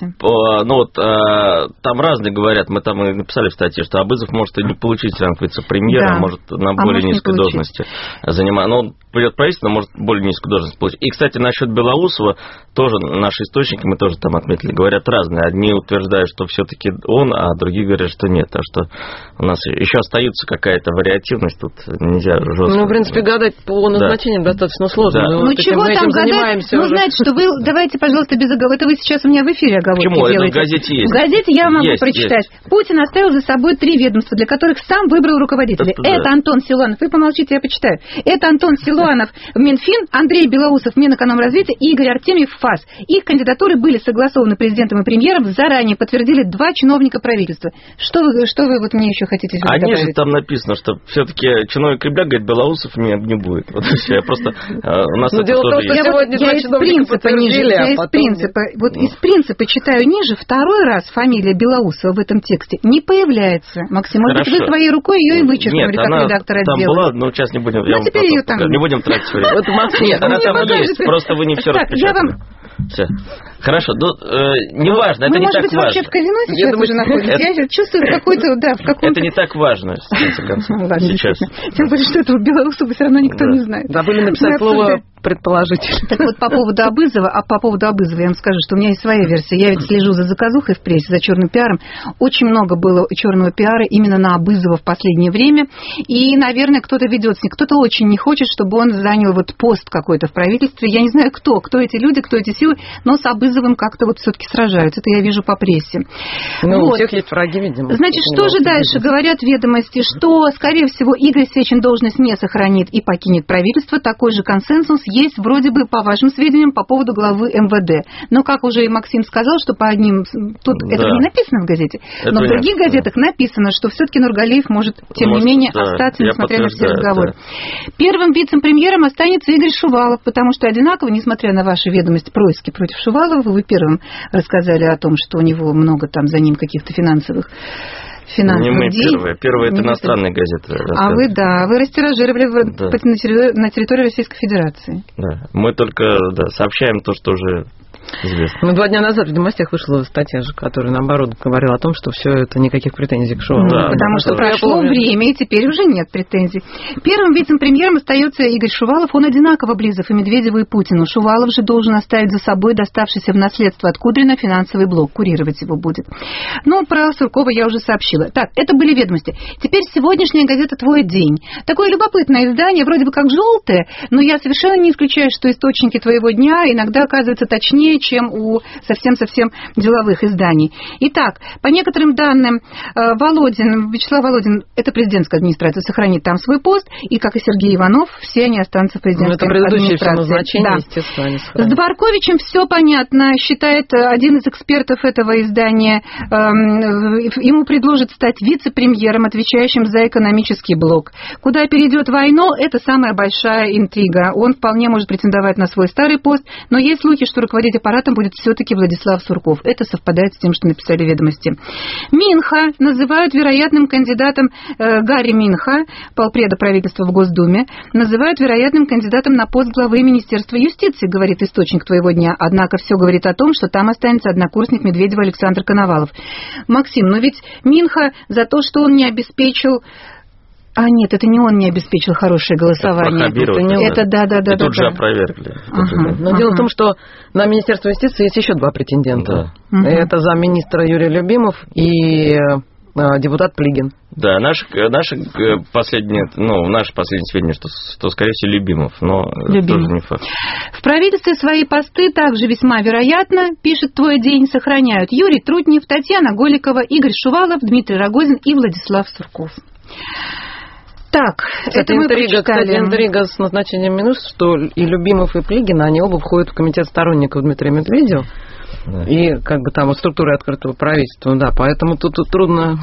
что там разные говорят, мы там и написали в статье, что Абызов может и не получить ранг вице-премьера, может на более низкой должности занимать. Но он придет в правительство, может более низкую должность получить. И, кстати, насчет Белоусова, тоже наши источники, мы тоже там отметили, говорят разные. Одни утверждают, что все-таки он, а другие говорят, что нет. Так что у нас еще остается какая-то вариативность, тут нельзя жестко. Ну, в принципе, гадать по назначениям достаточно сложно. Да. Ну, чего там гадать? Ну, знаете, что вы, давайте, пожалуйста, без оговорок. Это вы сейчас у меня в эфире оговорки делаете. Почему? Это в газете есть. В газете я могу прочитать. Есть. Путин оставил за собой 3 ведомства, для которых сам выбрал руководителей. Это Антон Силуанов. Вы помолчите, я почитаю. Это Антон Силуанов в Минфин, Андрей Белоусов в Минэкономразвития и Игорь Артемьев в ФАС. Их кандидатуры были согласованы президентом и премьером, заранее подтвердили 2 чиновника правительства. Что вы вот мне еще хотите сюда добавить? Они же там написано, что все-таки чиновник Кремля говорит, Белоусов не будет. Вот все. Я просто... У нас это дело в том, что сегодня я из принципа ниже. Из принципа читаю ниже. Второй раз фамилия Белоусова в этом тексте не появляется. Максим, может быть, вы своей рукой ее и вычеркнули, как редактор отдела. Там была, но сейчас не будем. Теперь ее там. Не будем тратить время. Нет, она там есть. Просто вы не все распечатали. Все. Хорошо, неважно, это не так важно. Может быть, вообще в казино сейчас уже находитесь? Я чувствую какой-то, в каком-то... Это не так важно, в конце концов, сейчас. Тем более, что этого Белоусова все равно никто не знает. Забыли написать слово «предположитель». Так вот, по поводу Абызова я вам скажу, что у меня есть своя версия. Я ведь слежу за заказухой в прессе, за черным пиаром. Очень много было черного пиара именно на Абызова в последнее время. И, наверное, кто-то ведет с ним. Кто-то очень не хочет, чтобы он занял вот пост какой-то в правительстве. Я не знаю, кто эти люди, кто эти силы, но с Абызовым как-то вот все-таки сражаются. Это я вижу по прессе. Ну, у всех есть враги, видимо. Значит, что же дальше? Говорят «Ведомости», что, скорее всего, Игорь Сечин должность не сохранит и покинет правительство. Такой же консенсус есть вроде бы, по вашим сведениям, по поводу главы МВД. Но, как уже и Максим сказал, что по одним... Тут это не написано в газете, но в других газетах написано, что все-таки Нургалиев может, тем не менее, остаться, несмотря на все разговоры. Первым вице-премьером останется Игорь Шувалов, потому что одинаково, несмотря на ваши «Ведомости», происки против Шувалова, вы первым рассказали о том, что у него много там за ним каких-то финансовых не мы первые. Первые – это иностранные газеты. Вы растиражировали на территории Российской Федерации. Да, мы только сообщаем то, что уже известно. Ну, 2 дня назад в «Ведомостях» вышла статья, которая, наоборот, говорила о том, что все это никаких претензий к Шувалову. Да, потому что прошло время, и теперь уже нет претензий. Первым вице-премьером остается Игорь Шувалов. Он одинаково близок и Медведеву, и Путину. Шувалов же должен оставить за собой доставшийся в наследство от Кудрина финансовый блок. Курировать его будет. Ну, про Суркова я уже сообщила. Так, это были «Ведомости». Теперь сегодняшняя газета «Твой день». Такое любопытное издание, вроде бы как желтое, но я совершенно не исключаю, что источники «Твоего дня» иногда оказываются точнее сложнее, чем у совсем-совсем деловых изданий. Итак, по некоторым данным, Вячеслав Володин, это президентская администрация, сохранит там свой пост, и, как и Сергей Иванов, все они останутся в президентской администрации. Это назначение, естественно, они С Дворковичем все понятно, считает один из экспертов этого издания. Ему предложат стать вице-премьером, отвечающим за экономический блок. Куда перейдет Войно, это самая большая интрига. Он вполне может претендовать на свой старый пост, но есть слухи, что руководить аппаратом будет все-таки Владислав Сурков. Это совпадает с тем, что написали «Ведомости». Минха называют вероятным кандидатом, Гарри Минха, полпреда правительства в Госдуме, называют вероятным кандидатом на пост главы Министерства юстиции, говорит источник «Твоего дня». Однако все говорит о том, что там останется однокурсник Медведева Александр Коновалов. Максим, но ведь Минха за то, что он не обеспечил... нет, это не он не обеспечил хорошее голосование. Это да. И тут же опровергли. Но дело в том, что на Министерство юстиции есть еще два претендента. Да. Это замминистра Юрий Любимов и депутат Плигин. Да, наши последние сведения, что скорее всего, Любимов, но тоже не факт. В правительстве свои посты также весьма вероятно, пишет «Твой день», сохраняют Юрий Трутнев, Татьяна Голикова, Игорь Шувалов, Дмитрий Рогозин и Владислав Сурков. Так, это мы прочитали. Интрига с назначением министров, что и Любимов, и Плигин, они оба входят в комитет сторонников Дмитрия Медведева. Да. И как бы там структуры открытого правительства, да, поэтому тут трудно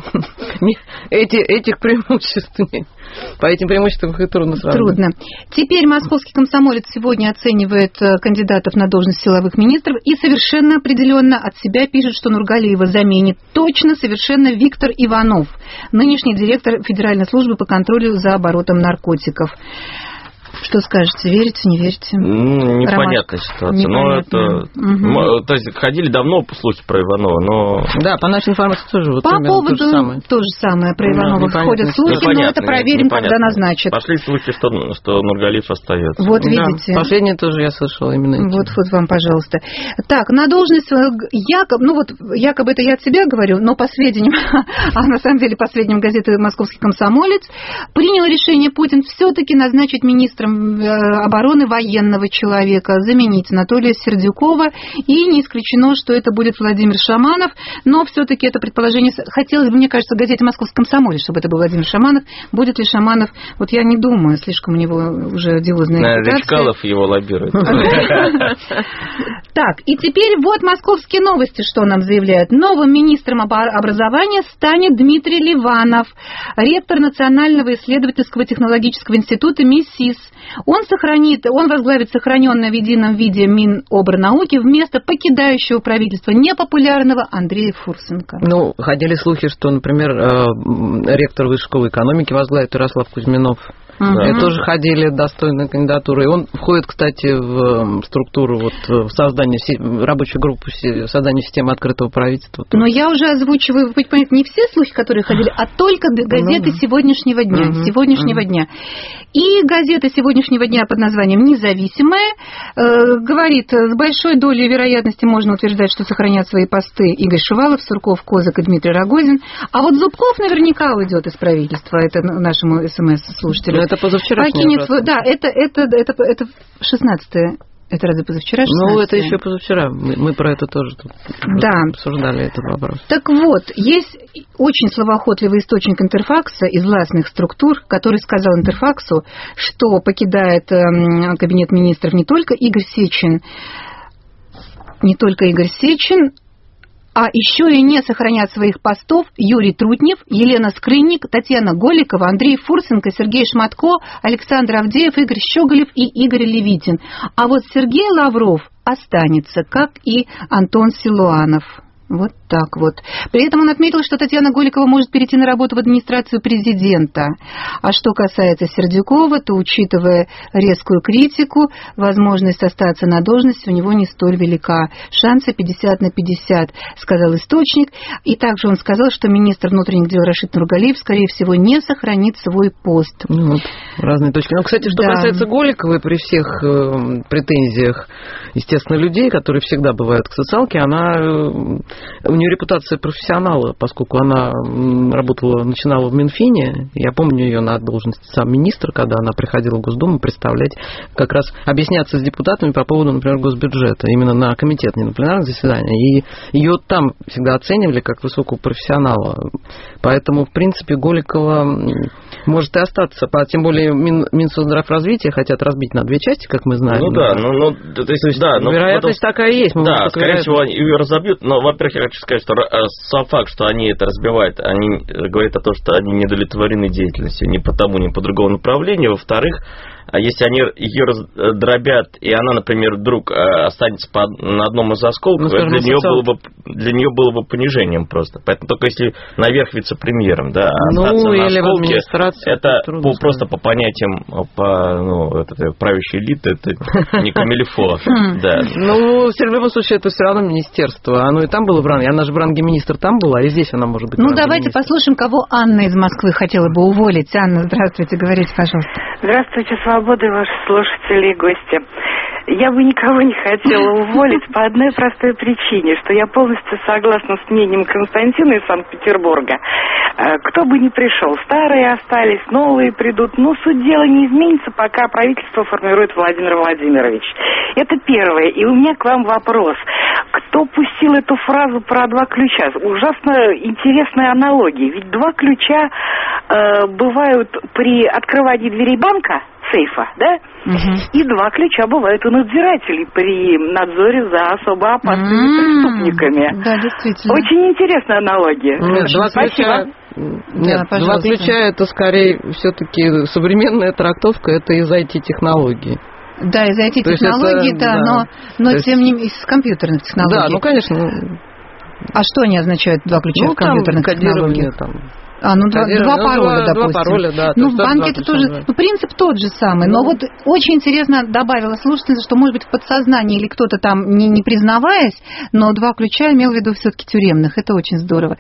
этих преимуществ. По этим преимуществам их и трудно сравнивать. Трудно. Теперь московский комсомолец сегодня оценивает кандидатов на должность силовых министров и совершенно определенно от себя пишет, что Нургалиева заменит точно совершенно Виктор Иванов, нынешний директор Федеральной службы по контролю за оборотом наркотиков. Что скажете, верите, не верите? Непонятная ситуация. Непонятно. То есть ходили давно слухи про Иванова, но... Да, по нашей информации тоже вот по поводу то же самое про Иванова ходят слухи, но это проверим, когда назначат. Пошли слухи, что Нургалиев остается. Вот видите. Да, последнее тоже я слышала именно эти. Вот вам, пожалуйста. Так, на должность якобы это я от себя говорю, но по сведениям, а на самом деле по сведениям газеты «Московский комсомолец», принял решение Путин все-таки назначить министром обороны военного человека, заменить Анатолия Сердюкова, и не исключено, что это будет Владимир Шаманов, но все-таки это предположение, хотелось бы, мне кажется, в газете «Московский комсомолец», чтобы это был Владимир Шаманов. Будет ли Шаманов, вот я не думаю, слишком у него уже одиозная репутация. Чкалов его лоббирует. Так, и теперь вот «Московские новости», что нам заявляют. Новым министром образования станет Дмитрий Ливанов, ректор Национального исследовательского технологического института МИСИС. Он возглавит сохраненное в едином виде Минобрнауки вместо покидающего правительство непопулярного Андрея Фурсенко. Ходили слухи, что, например, ректор Высшей школы экономики возглавит Ярослав Кузьминов. Да. Тоже ходили достойные кандидатуры. И он входит, кстати, в структуру создания рабочей группы создания системы открытого правительства. Но я уже озвучиваю, вы понимаете, не все слухи, которые ходили, а только газеты сегодняшнего дня. И газета сегодняшнего дня под названием «Независимая» говорит, с большой долей вероятности можно утверждать, что сохранят свои посты Игорь Шувалов, Сурков, Козак и Дмитрий Рогозин. А вот Зубков наверняка уйдет из правительства. Это нашему СМС-слушателю. Это позавчера. Да, это 16-е. Это разве позавчера? Это еще позавчера. Мы про это тоже обсуждали этот вопрос. Так вот, есть очень словоохотливый источник Интерфакса из властных структур, который сказал Интерфаксу, что покидает кабинет министров не только Игорь Сечин, а еще и не сохранят своих постов Юрий Трутнев, Елена Скрынник, Татьяна Голикова, Андрей Фурсенко, Сергей Шматко, Александр Авдеев, Игорь Щеголев и Игорь Левитин. А вот Сергей Лавров останется, как и Антон Силуанов. Вот так вот. При этом он отметил, что Татьяна Голикова может перейти на работу в администрацию президента. А что касается Сердюкова, то, учитывая резкую критику, возможность остаться на должности у него не столь велика. Шансы 50/50, сказал источник. И также он сказал, что министр внутренних дел Рашид Нургалиев, скорее всего, не сохранит свой пост. Разные точки. Кстати, что касается Голиковой, при всех претензиях, естественно, людей, которые всегда бывают к социалке, нее репутация профессионала, поскольку она начинала в Минфине. Я помню ее на должности замминистра, когда она приходила в Госдуму представлять, как раз объясняться с депутатами по поводу, например, госбюджета, именно на комитет, не на пленарное заседание. И ее там всегда оценивали как высокого профессионала. Поэтому, в принципе, Голикова может и остаться. Тем более Минсоцздравразвития хотят разбить на две части, как мы знаем. Ну да, вероятность такая есть. Да, скорее всего, они ее разобьют. Но, во-первых, я хочу сказать, что сам факт, что они это разбивают, они говорят о том, что они не удовлетворены деятельностью ни по тому, ни по другому направлению. Во-вторых, если они ее раздробят, и она, например, вдруг останется на одном из осколков, это для нее было бы понижением просто. Поэтому только если наверх вице-премьером, да, остаться на осколке, это просто по понятиям правящей элиты, это не камильфо. Ну, в любом случае, это все равно министерство. Оно и там было в ранге. Она же в ранге министра там была, и здесь она может быть. Ну, давайте послушаем, кого Анна из Москвы хотела бы уволить. Анна, здравствуйте, говорите, пожалуйста. Здравствуйте, свобода и ваши слушатели и гости. Я бы никого не хотела уволить по одной простой причине, что я полностью согласна с мнением Константина из Санкт-Петербурга. Кто бы ни пришел, старые остались, новые придут, но суть дела не изменится, пока правительство формирует Владимир Владимирович. Это первое. И у меня к вам вопрос. Кто пустил эту фразу про два ключа? Ужасно интересная аналогия. Ведь два ключа бывают при открывании дверей банка, сейфа, да? И два ключа бывают у надзирателей при надзоре за особо опасными преступниками. Да, действительно. Очень интересная аналогия. Два ключа это скорее все-таки современная трактовка, это из IT-технологий. Да, из IT-технологий, но тем не менее из компьютерных технологий. Да, ну конечно. А что они означают, два ключа в компьютерных технологиях? Два пароля, допустим. Два пароля, да. Ну, в банке это тоже, принцип тот же самый. Но вот очень интересно добавила слушательница, что, может быть, в подсознании или кто-то там, не признаваясь, но два ключа имел в виду все-таки тюремных. Это очень здорово.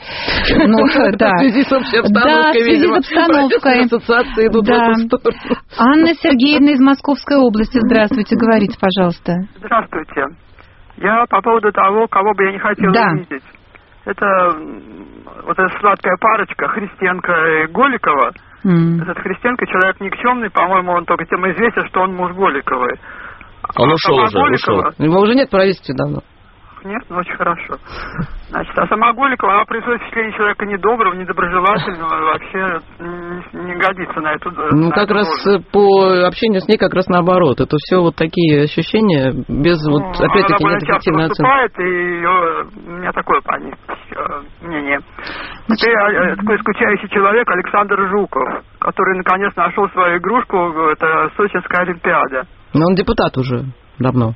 В связи с общей обстановкой, видимо. Да, в связи с обстановкой. Ассоциации идут в эту сторону. Анна Сергеевна из Московской области. Здравствуйте, говорите, пожалуйста. Здравствуйте. Я по поводу того, кого бы я не хотела увидеть. Это вот эта сладкая парочка Христенко и Голикова. Этот Христенко человек никчемный, по-моему, он только тем известен, что он муж Голиковой. Он ушел ушел. Его уже нет в правительстве давно. Нет, ну очень хорошо. Значит, а сама Голикова, она производит впечатление человека недоброго, недоброжелательного, вообще не годится на эту Ну, как раз по общению с ней как раз наоборот. Это все вот такие ощущения, без опять-таки нет эффективной оценки. И у меня такое по ней мнение. Теперь такой скучающий человек Александр Жуков, который наконец нашел свою игрушку, это Сочинская Олимпиада. Но он депутат уже давно.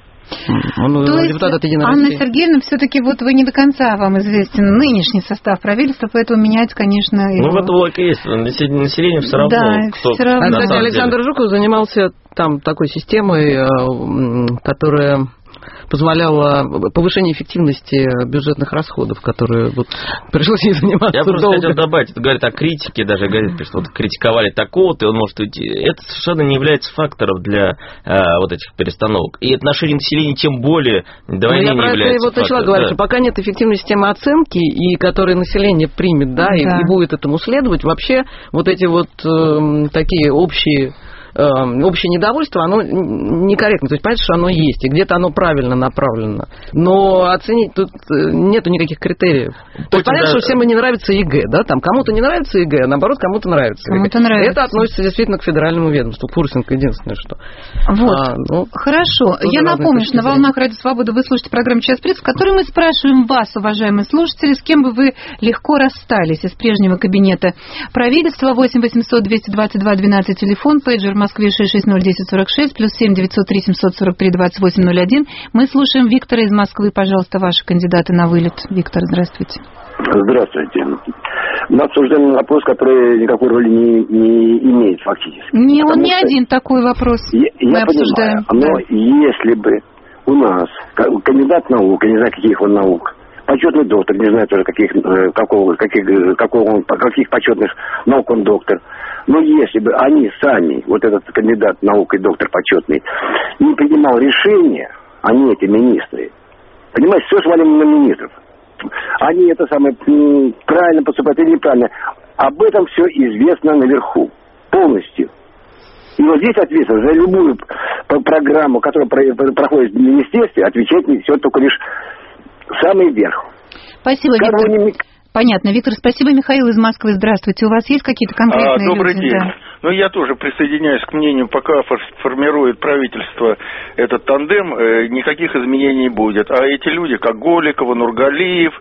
То есть, Анна Сергеевна, все-таки вот вы не до конца вам известен нынешний состав правительства, поэтому менять, конечно... Ну, в этом логика есть. Население все равно... Да, все равно. Кстати, Александр Жуков занимался там такой системой, которая позволяла повышение эффективности бюджетных расходов, которые вот пришлось ей заниматься. Я просто хотел добавить, это говорит о критике, даже говорит, что вот критиковали такого-то, и он может уйти. Это совершенно не является фактором для вот этих перестановок. И отношение населения тем более до войны не является фактором. Я начала говорить, что пока нет эффективной системы оценки, и которой население примет, и будет этому следовать, вообще вот эти вот такие общее недовольство, оно некорректно. То есть, понятно, что оно есть, и где-то оно правильно направлено. Но оценить тут нету никаких критериев. То есть, понятно, что всем не нравится ЕГЭ, да, там кому-то не нравится ЕГЭ, а наоборот, кому-то нравится ЕГЭ. Это относится действительно к федеральному ведомству. Курсинг единственное, что. Вот. Хорошо. Я напомню, что на волнах Радио Свобода вы слушаете программу «Час пресс», в которой мы спрашиваем вас, уважаемые слушатели, с кем бы вы легко расстались из прежнего кабинета правительства. 8 800 222 12 телефон, пейджер в Москве 6601046, плюс 7 903 743 2801. Мы слушаем Виктора из Москвы. Пожалуйста, ваши кандидаты на вылет. Виктор, здравствуйте. Здравствуйте. Мы обсуждаем вопрос, который никакой роли не имеет фактически. Он не один такой вопрос. Мы обсуждаем. Но если бы у нас кандидат наук, я не знаю, каких он наук, почетный доктор, не знаю тоже, каких почетных наук он доктор. Но если бы они сами, вот этот кандидат наук и доктор почетный, не принимал решения, они эти министры, понимаете, все свалим на министров. они это самое правильно поступают или неправильно. Об этом все известно наверху. Полностью. И вот здесь ответственность за любую программу, которая проходит в министерстве, отвечать несет только лишь самый верх. Спасибо, Виктор. Понятно. Виктор, спасибо. Михаил из Москвы. Здравствуйте. У вас есть какие-то конкретные Добрый день. Да. Ну, я тоже присоединяюсь к мнению, пока формирует правительство этот тандем, никаких изменений не будет. А эти люди, как Голикова, Нургалиев,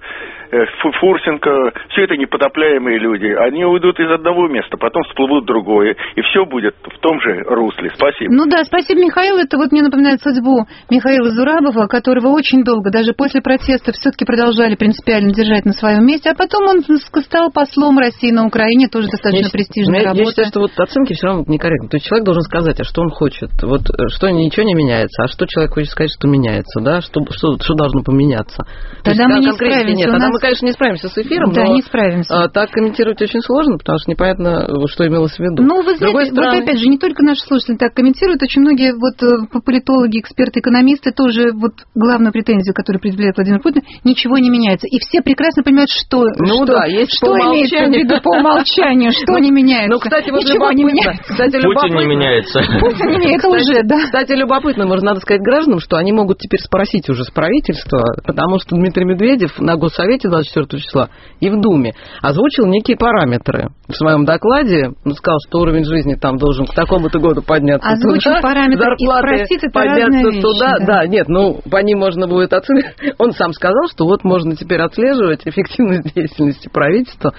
Фурсенко, все это непотопляемые люди. Они уйдут из одного места, потом всплывут в другое. И все будет в том же русле. Спасибо. Ну да, спасибо, Михаил. Это вот мне напоминает судьбу Михаила Зурабова, которого очень долго, даже после протестов, все-таки продолжали принципиально держать на своем месте. А потом он стал послом России на Украине, тоже достаточно престижная работа. Я считаю, что вот оценки все равно некорректны. То есть человек должен сказать, а что он хочет. Вот что ничего не меняется, а что человек хочет сказать, что меняется, да? Что должно поменяться. Тогда мы не справимся. Нет, тогда мы, конечно, не справимся с эфиром, да, но не справимся. Так комментировать очень сложно, потому что непонятно, что имелось в виду. Ну, вы знаете, вот опять же, не только наши слушатели так комментируют, очень многие политологи, эксперты, экономисты тоже главную претензию, которую предъявляет Владимир Путин, ничего не меняется. И все прекрасно понимают, что имеется в виду по умолчанию, что не меняется. Ну, кстати, вот ничего не меняется. Путин не меняется. Путин не меняется, это уже, да. Кстати, любопытно, может, надо сказать гражданам, что они могут теперь спросить уже с правительства, потому что Дмитрий Медведев на Госсовете 24 числа и в Думе озвучил некие параметры. В своем докладе он сказал, что уровень жизни там должен к такому-то году подняться. Озвучил параметры и спросить, это разные вещи. Туда. Да, нет, по ним можно будет оценивать. Он сам сказал, что вот можно теперь отслеживать эффективность деятельности правительства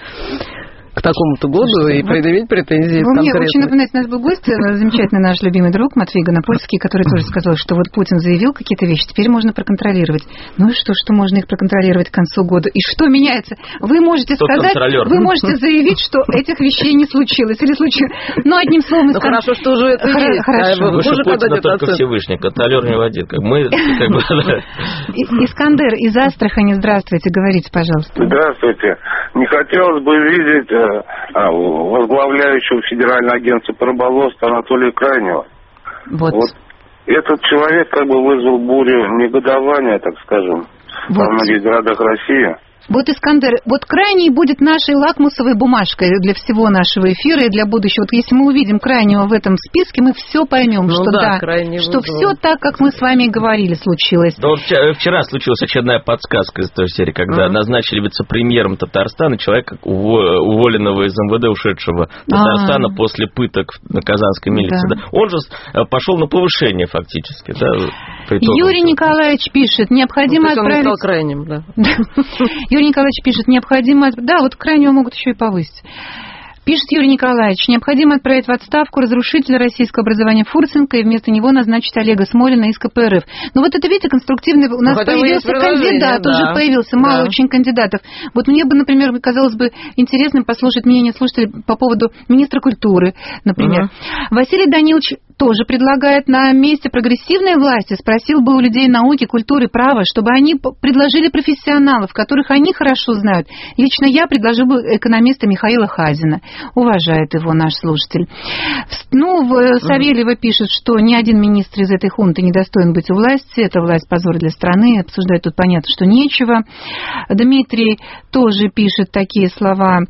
к такому-то году и предъявить претензии конкретные. Мне очень напоминает, наш был гость, замечательный наш любимый друг Матвей Гонопольский, который тоже сказал, что вот Путин заявил какие-то вещи, теперь можно проконтролировать. Ну и что можно их проконтролировать к концу года? И что меняется? Вы можете сказать, вы можете заявить, что этих вещей не случилось или случилось. Но одним словом... Ну хорошо, что уже это есть. Хорошо. Выше Путина только Всевышний, контролер не водит. Мы... Искандер из Астрахани, здравствуйте, говорите, пожалуйста. Здравствуйте. Не хотелось бы видеть возглавляющего Федеральное агентство по рыболовству Анатолия Крайнего. Вот этот человек вызвал бурю негодования, так скажем, во многих городах России. Вот, Искандер, Крайний будет нашей лакмусовой бумажкой для всего нашего эфира и для будущего. Вот если мы увидим Крайнего в этом списке, мы все поймем, что все так, как мы с вами и говорили, случилось. Да, вчера случилась очередная подсказка из той серии, когда назначили вице-премьером Татарстана человека, уволенного из МВД, ушедшего Татарстана после пыток на казанской милиции. Да. Он же пошел на повышение фактически. Да, Юрий Николаевич пишет, необходимо отправить... Он стал крайним, да. Юрий Николаевич пишет, необходимо... Да, крайнего могут еще и повысить. Пишет Юрий Николаевич, необходимо отправить в отставку разрушителя российского образования Фурсенко и вместо него назначить Олега Смолина из КПРФ. Ну вот это, видите, конструктивный... У нас появился кандидат, уже появился, мало очень кандидатов. Вот мне бы, например, казалось бы интересным послушать мнение слушателей по поводу министра культуры, например. Василий Данилович тоже предлагает на месте прогрессивной власти, спросил бы у людей науки, культуры, права, чтобы они предложили профессионалов, которых они хорошо знают. Лично я предложил бы экономиста Михаила Хазина. Уважает его наш слушатель. Савельева пишет, что ни один министр из этой хунты не достоин быть у власти. Это власть позор для страны. Обсуждать тут понятно, что нечего. Дмитрий тоже пишет такие слова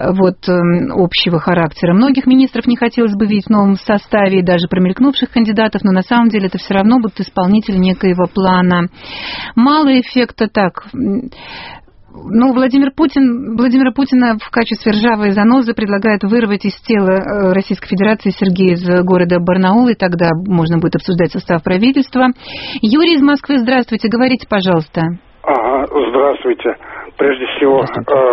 общего характера. Многих министров не хотелось бы видеть в новом составе и даже промелькнувших кандидатов, но на самом деле это все равно будут исполнители некоего плана. Мало эффекта так... Владимира Путина в качестве ржавой занозы предлагают вырвать из тела Российской Федерации Сергея из города Барнаул, и тогда можно будет обсуждать состав правительства. Юрий из Москвы, здравствуйте, говорите, пожалуйста. Здравствуйте. Прежде всего,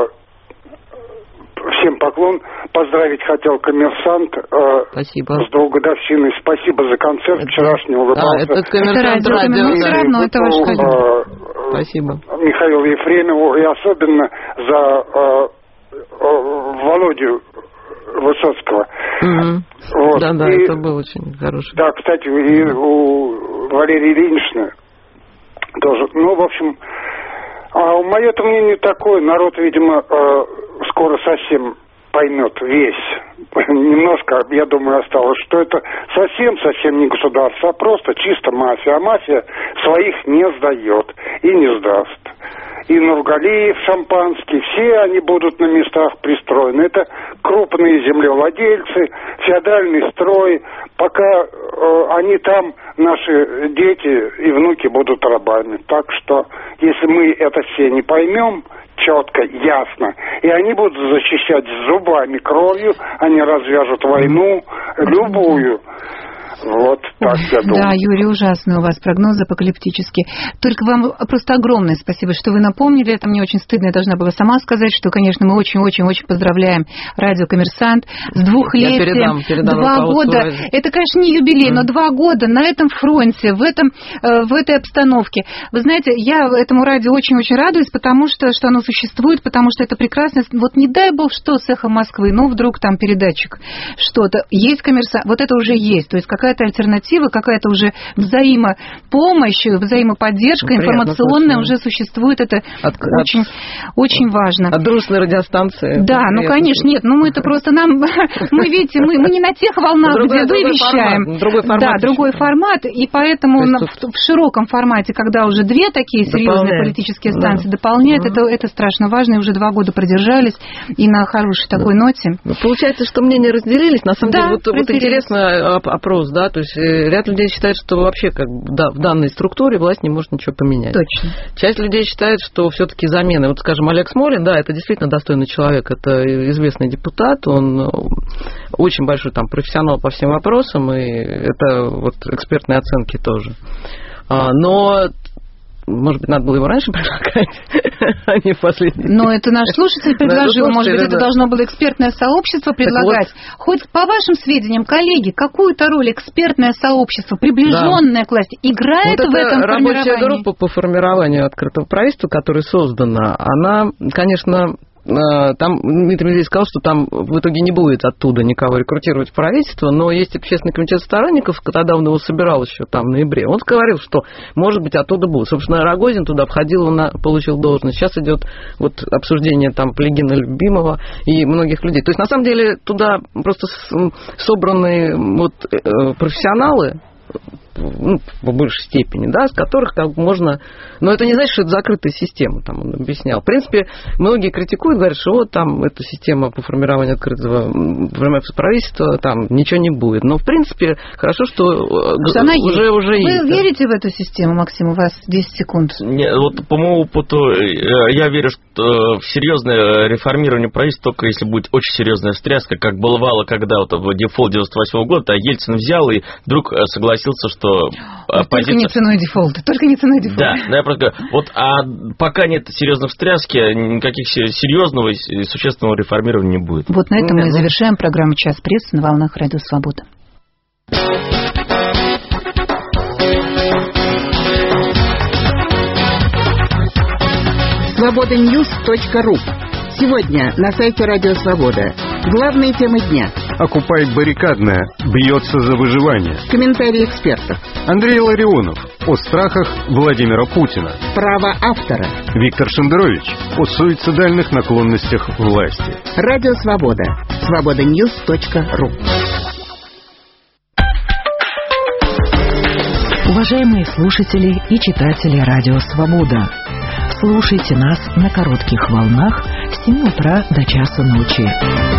всем поклон. Поздравить хотел коммерсант с годовщиной. Спасибо за концерт вчерашний. Это коммерсант радио. Все равно, это ваш коллега. Спасибо. Михаилу Ефремову и особенно за Володю Высоцкого. Да, это был очень хороший. Да, кстати, и у Валерии Ильиничны тоже. В общем, мое-то мнение такое. Народ, видимо, скоро совсем поймет весь. Немножко, я думаю, осталось, что это совсем не государство, а просто чисто мафия. А мафия своих не сдает и не сдаст. и Нургалиев Шампанский, все они будут на местах пристроены. Это крупные землевладельцы, феодальный строй. Пока они там, наши дети и внуки будут рабами. Так что, если мы это все не поймем четко, ясно, и они будут защищать зубами, кровью, они развяжут войну, любую. Вот так я думаю. Да, Юрий, ужасные у вас прогнозы апокалиптические. Только вам просто огромное спасибо, что вы напомнили. Это мне очень стыдно, я должна была сама сказать, что, конечно, мы очень-очень-очень поздравляем радио «Коммерсант» с двухлетием. Передам 2 года. Это, конечно, не юбилей, но 2 года на этом фронте, в этой обстановке. Вы знаете, я этому радио очень-очень радуюсь, потому что оно существует, потому что это прекрасно. Вот не дай бог, что с «Эхо Москвы», ну, вдруг там передатчик, что-то. Есть «Коммерсант», вот это уже есть. То есть какая-то альтернатива, какая-то уже взаимопомощь, взаимоподдержка информационная уже существует. Это очень, очень важно. От дружественной радиостанции. Да, ну, конечно, нет. Ну, мы это просто мы, видите, мы не на тех волнах, где вы вещаем. Другой формат. Да, другой формат. И поэтому в широком формате, когда уже 2 такие серьезные политические станции дополняют, это страшно важно. И уже 2 года продержались. И на хорошей такой ноте. Получается, что мнения разделились. На самом деле, вот интересный опрос, да, то есть ряд людей считает, что вообще в данной структуре власть не может ничего поменять. Точно. Часть людей считает, что все-таки замены. Вот, скажем, Олег Смолин, да, это действительно достойный человек, это известный депутат, он очень большой там профессионал по всем вопросам, и это вот экспертные оценки тоже. Но может быть, надо было его раньше предлагать, а не в последний. Но это наш слушатель предложил. Может быть, это должно было экспертное сообщество предлагать. Хоть по вашим сведениям, коллеги, какую-то роль экспертное сообщество, приближенное к власти, играет в этом формировании? Рабочая группа по формированию открытого правительства, которая создана, она, конечно... Там Дмитрий Медведев сказал, что там в итоге не будет оттуда никого рекрутировать в правительство, но есть общественный комитет сторонников, когда он его собирал еще там в ноябре, он говорил, что, может быть, оттуда будут. Собственно, Рогозин туда входил, он получил должность. Сейчас идет вот обсуждение там Плигина, Любимова и многих людей. То есть, на самом деле, туда просто собраны вот профессионалы, ну, в большей степени, да, с которых как можно... Но это не значит, что это закрытая система, там он объяснял. В принципе, многие критикуют, говорят, что вот там эта система по формированию открытого правительства, там ничего не будет. Но, в принципе, хорошо, что она уже есть. Вы верите в эту систему, Максим? У вас 10 секунд. Нет, вот по моему опыту, я верю, что в серьезное реформирование правительства только если будет очень серьезная встряска, как бывало, когда вот в дефолт 98 года, а Ельцин взял и вдруг согласился, что Только не ценой дефолта, только не ценой дефолта. Да, я просто говорю, вот, а пока нет серьезной встряски, никаких серьезного и существенного реформирования не будет. Вот на этом мы завершаем программу «Час прессы» на волнах Радио Свобода. Свободаньюз.ру. Сегодня на сайте Радио Свобода. Главные темы дня. Окупает баррикадная, бьется за выживание. Комментарии экспертов. Андрей Ларионов о страхах Владимира Путина. Право автора. Виктор Шендерович о суицидальных наклонностях власти. Радио Свобода. Свободаньюз.ру. Уважаемые слушатели и читатели Радио Свобода, слушайте нас на коротких волнах с 7 утра до часа ночи.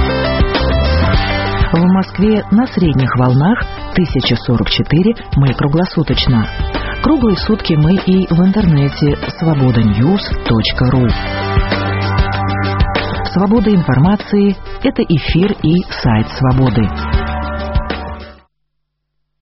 В Москве на средних волнах 1044 мы круглосуточно. Круглые сутки мы и в интернете svobodanews.ru. Свобода информации – это эфир и сайт Свободы.